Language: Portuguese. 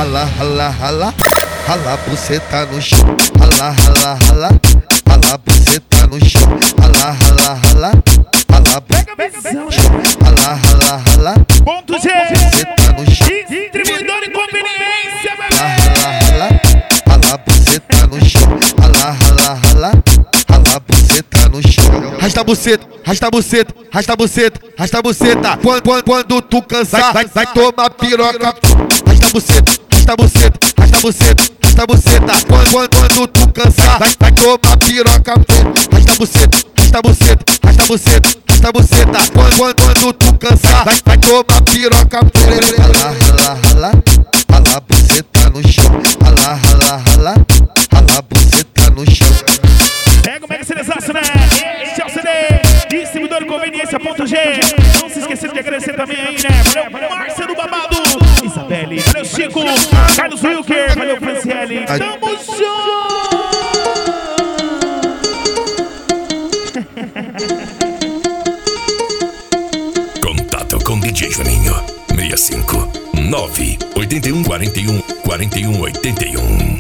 rala, rala, rala, rala buceta no chão, rala, rala, rala, rala buceta no chão, rala, rala, rala, rala buceta no chão, rala, rala, rala, Ponto G, buceta no chão, distribuidor de conveniência, rala, bebê. rala, rala, rala buceta no chão, rala, rala, rala, rala buceta no chão. Rasta a buceta, rasta a buceta, rasta a buceta, rasta a buceta. Quando tu cansar, vai tomar piroca. Rasta a buceta, rasta a buceta, rasta a buceta, rasta a buceta. Quando tu cansar, vai tomar piroca. Rasta a buceta, rasta a buceta, rasta a buceta, rasta a buceta. Quando tu cansar, vai tomar piroca. Rala, rala, rala, rala buceta no chão. Rala, rala, rala, rala buceta no chão. Pega o Mega Selezaço, né? Esse é o CD, distribuidor de conveniência, ponto G. Não se esqueça de agradecer também aí, né? Valeu, Marcelo Babado, Isabelle, valeu, Chico, Carlos Wilker, valeu, Franciele. Tamo junto! Contato com DJ Juninho 65 9 81 41 41 81.